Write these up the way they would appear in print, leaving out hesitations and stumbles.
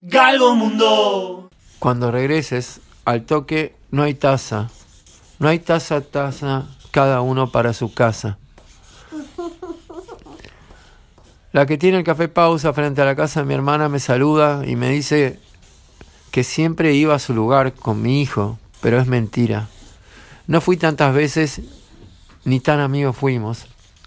Galgo Mundo. Cuando regreses, al toque no hay taza. No hay taza, cada uno para su casa. La que tiene el café pausa frente a la casa de mi hermana me saluda y me dice que siempre iba a su lugar con mi hijo, pero es mentira. No fui tantas veces, ni tan amigos fuimos.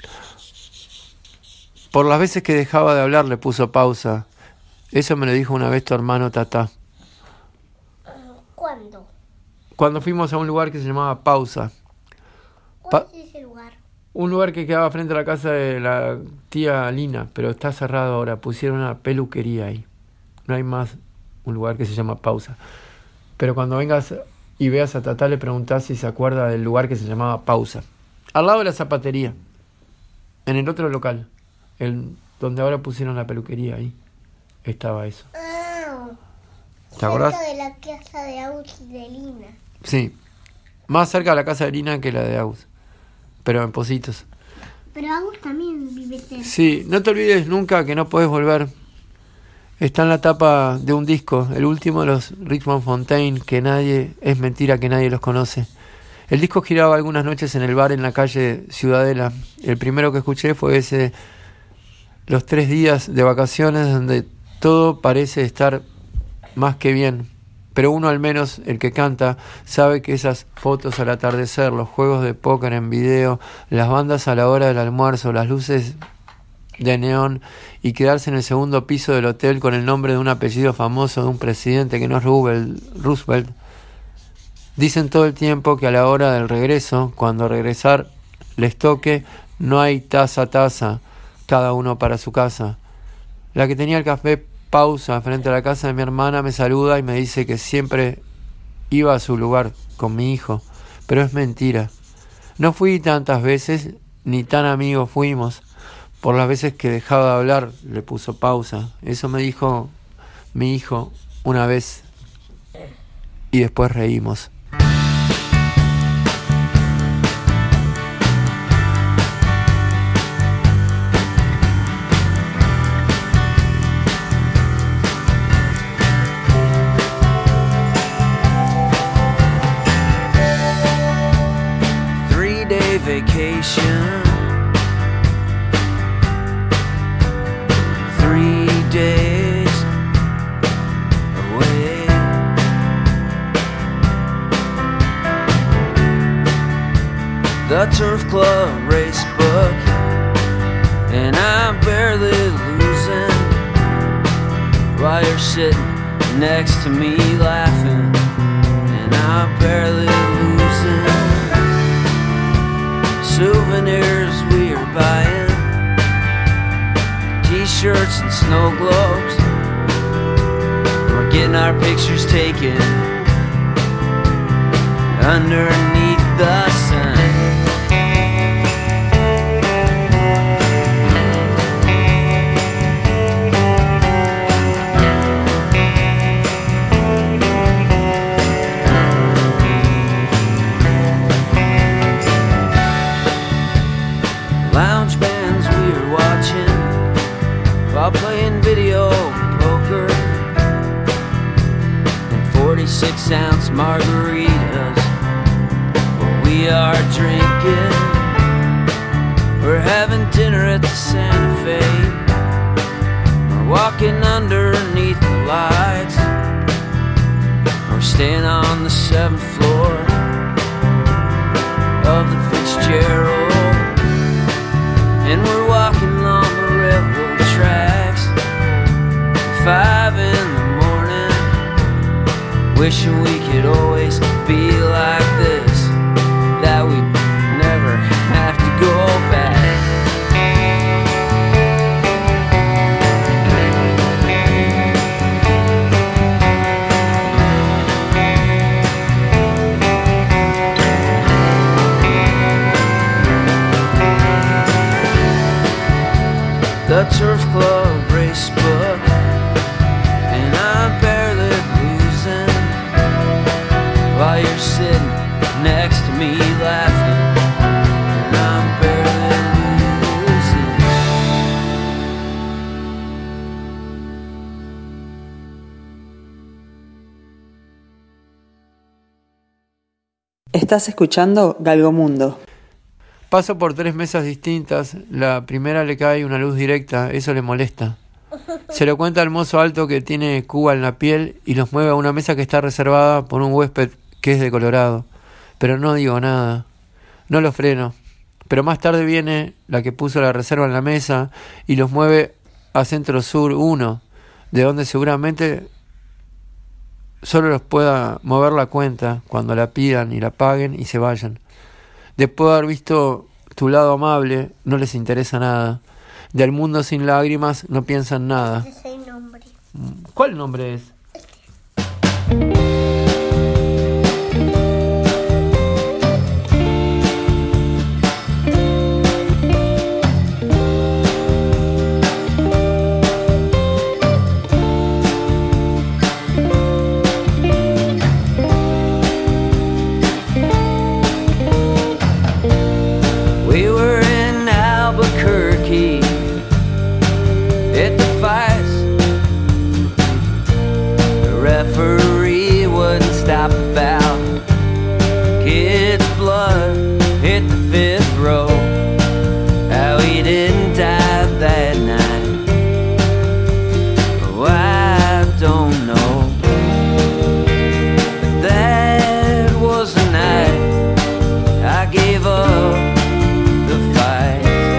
Por las veces que dejaba de hablar le puso pausa. Eso me lo dijo una vez tu hermano Tatá. ¿Cuándo? Cuando fuimos a un lugar que se llamaba Pausa. ¿Cuál es ese lugar? Un lugar que quedaba frente a la casa de la tía Lina, pero está cerrado ahora. Pusieron una peluquería ahí. No hay más un lugar que se llama Pausa. Pero cuando vengas y veas a Tatá le preguntás si se acuerda del lugar que se llamaba Pausa. Al lado de la zapatería. En el otro local. Donde ahora pusieron la peluquería ahí. Estaba eso. Ah, ¿Te acordás? cerca de la casa de Aus y de Lina. Sí. Más cerca de la casa de Lina que la de Aus. Pero en Positos. Pero Aus también vive cerca. Sí, no te olvides nunca que no podés volver. Está en la tapa de un disco, el último de los Richmond Fontaine, es mentira que nadie los conoce. El disco giraba algunas noches en el bar en la calle Ciudadela. El primero que escuché fue ese, los 3 días de vacaciones donde todo parece estar más que bien. Pero uno al menos, el que canta, sabe que esas fotos al atardecer, los juegos de póker en video, las bandas a la hora del almuerzo, las luces de neón y quedarse en el segundo piso del hotel con el nombre de un apellido famoso de un presidente que no es Roosevelt, dicen todo el tiempo que a la hora del regreso, cuando regresar les toque, no hay taza, cada uno para su casa. La que tenía el café pausa frente a la casa de mi hermana me saluda y me dice que siempre iba a su lugar con mi hijo, pero es mentira. No fui tantas veces, ni tan amigos fuimos. Por las veces que dejaba de hablar, le puso pausa. Eso me dijo mi hijo una vez y después reímos. Vacation, 3 days away. The Turf Club race book, and I'm barely losing while you're sitting next to me laughing, and I'm barely losing. Souvenirs we are buying, t-shirts and snow globes. We're getting our pictures taken underneath the sun. Lounge bands we were watching while playing video poker, and 46-ounce margaritas while we are drinking. We're having dinner at the Santa Fe. We're walking underneath the lights. We're staying on the 7th floor of the Fitzgerald. And we're walking along the railroad tracks, 5 in the morning, wishing we could always be like this, that we'd never have to go back. The Turf Club race book, and I'm barely losing while you're sitting Estás escuchando Galgomundo. Paso por 3 mesas distintas. La primera le cae una luz directa, eso le molesta. Se lo cuenta al mozo alto que tiene Cuba en la piel y los mueve a una mesa que está reservada por un huésped que es de Colorado. Pero no digo nada, no lo freno. Pero más tarde viene la que puso la reserva en la mesa y los mueve a Centro Sur 1, de donde seguramente solo los pueda mover la cuenta cuando la pidan y la paguen y se vayan. Después de haber visto tu lado amable, no les interesa nada. Del mundo sin lágrimas no piensan nada. Ese es el nombre. ¿Cuál nombre es? We were in Albuquerque at the fights. The referee wouldn't stop about. Kids' blood hit the 5th row. How he didn't die that night, oh, I don't know. But that was the night I gave up the fight.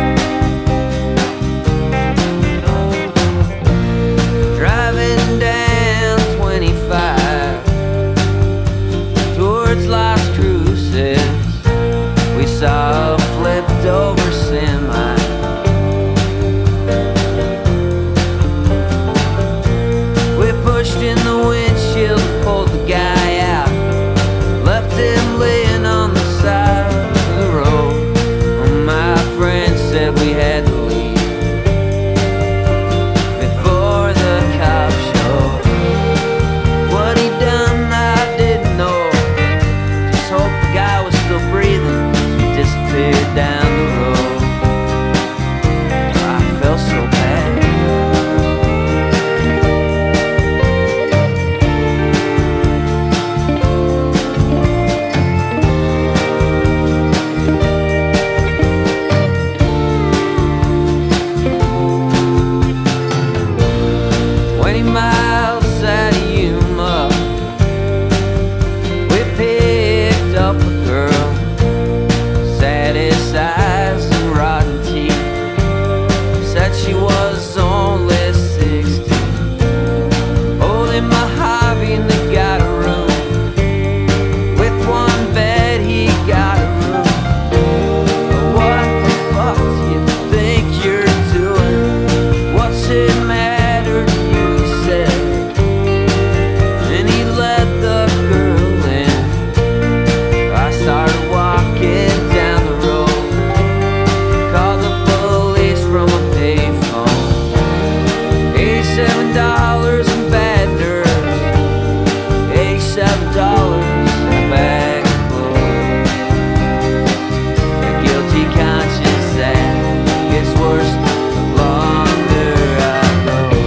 Driving down 25 towards Las Cruces, we saw a flipped over semi. We pushed in the windshield and pulled the guy out, left him laying on the side of the road. My friend said we had to leave before the cops showed. What he done I didn't know. Just hope the guy was still breathing as we disappeared down the road. I felt so bad. Miles out of Yuma, we picked up a girl, saddest eyes and rotten teeth. Said she was only 16. Holding my hobby and they got a room. With one bed he got a room. What the fuck do you think you're doing? What's it matter to you? And he let the girl in. I started walking down the road, called the police from a payphone. $87 in bad nerves, $87 in a bag of clothes. A guilty conscience that gets worse the longer I go.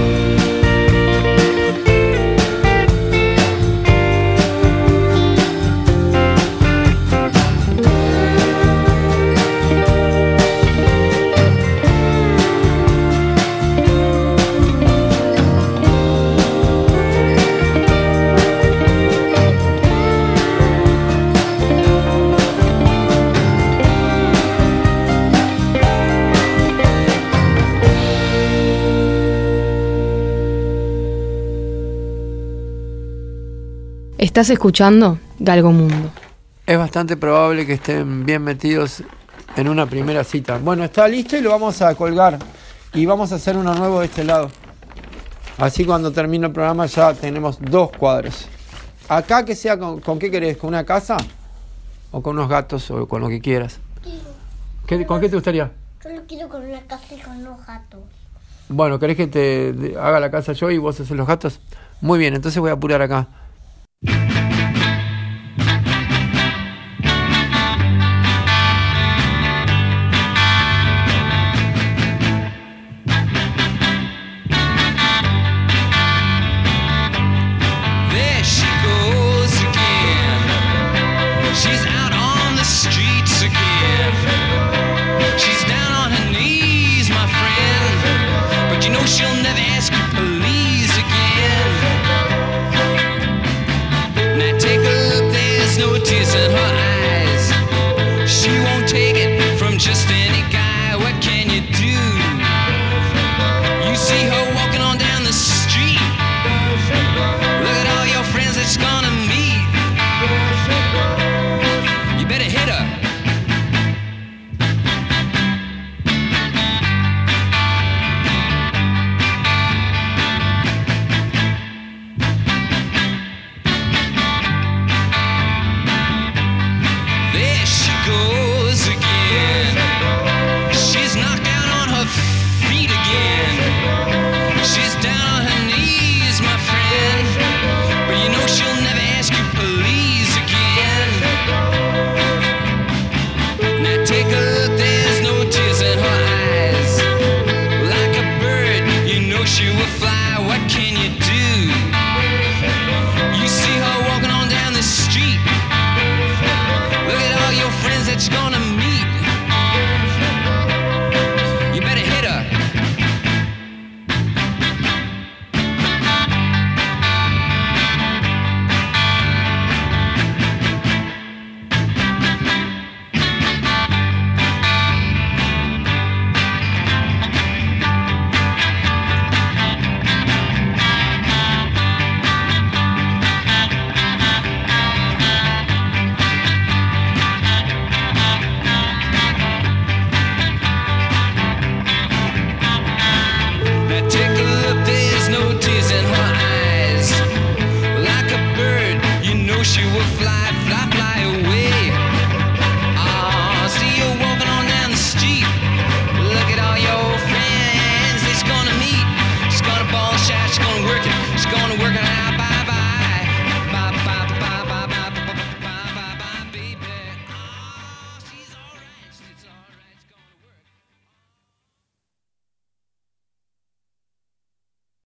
Estás escuchando Galgomundo. Es bastante probable que estén bien metidos en una primera cita. Bueno, está listo y lo vamos a colgar. Y vamos a hacer uno nuevo de este lado. Así cuando termine el programa ya tenemos 2 cuadros. Acá que sea con qué querés, ¿con una casa? ¿O con unos gatos? O con lo que quieras. ¿Con qué te gustaría? Yo lo quiero con una casa y con los gatos. Bueno, ¿querés que te haga la casa yo y vos haces los gatos? Muy bien, entonces voy a apurar acá. There she goes again. She's out you will fly, fly, fly away.